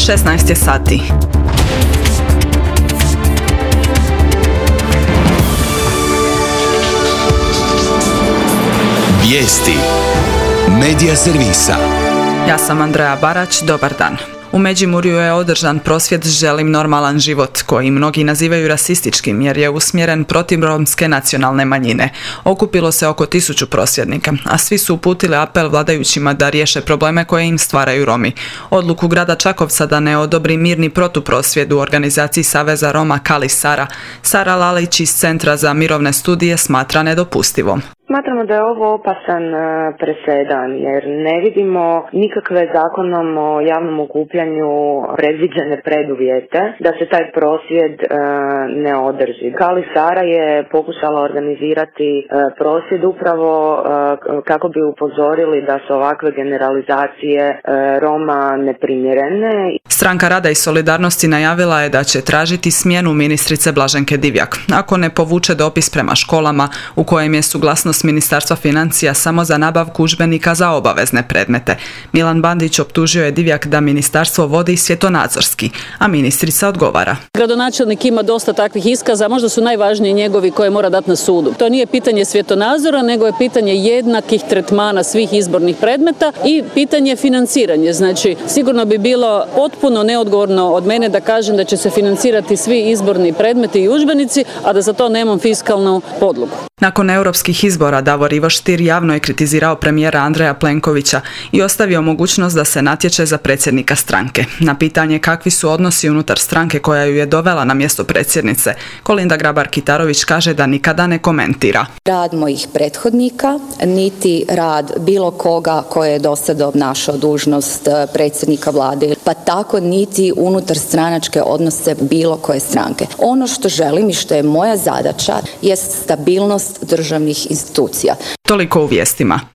16 je sati. Vijesti Medija servisa. Ja sam Andreja Barać, dobar dan. U Međimurju je održan prosvjed Želim normalan život, koji mnogi nazivaju rasističkim jer je usmjeren protiv romske nacionalne manjine. Okupilo se oko 1000 prosvjednika, a svi su uputili apel vladajućima da riješe probleme koje im stvaraju Romi. Odluku grada Čakovca da ne odobri mirni protuprosvjed u organizaciji Saveza Roma Kali Sara, Sara Lalić iz Centra za mirovne studije smatra nedopustivom. Smatramo da je ovo opasan presedan jer ne vidimo nikakve zakonom o javnom okupljanju predviđene preduvjete da se taj prosvjed ne održi. Kali Sara je pokušala organizirati prosvjed upravo kako bi upozorili da su ovakve generalizacije Roma neprimjerene. Stranka rada i solidarnosti najavila je da će tražiti smjenu ministrice Blaženke Divjak ako ne povuče dopis prema školama u kojem je suglasnost Ministarstva financija samo za nabavku udžbenika za obavezne predmete. Milan Bandić optužio je Divjak da ministarstvo vodi svjetonazorski, a ministrica odgovara. Gradonačelnik ima dosta takvih iskaza, možda su najvažniji njegovi koje mora dati na sudu. To nije pitanje svjetonazora, nego je pitanje jednakih tretmana svih izbornih predmeta i pitanje financiranja. Znači, sigurno bi bilo potpuno neodgovorno od mene da kažem da će se financirati svi izborni predmeti i udžbenici, a da za to nemam fiskalnu podlogu. Nakon europskih izbora Davor Ivo Stier javno je kritizirao premijera Andreja Plenkovića i ostavio mogućnost da se natječe za predsjednika stranke. Na pitanje kakvi su odnosi unutar stranke koja ju je dovela na mjesto predsjednice, Kolinda Grabar-Kitarović kaže da nikada ne komentira. Rad mojih prethodnika, niti rad bilo koga koje je do sada obnašao dužnost predsjednika vlade, pa tako niti unutar stranačke odnose bilo koje stranke. Ono što želim i što je moja zadaća je stabilnost državnih institucija. Toliko u vijestima.